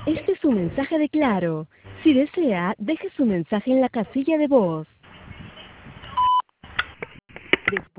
Este es un mensaje de Claro. Si desea, deje su mensaje en la casilla de voz.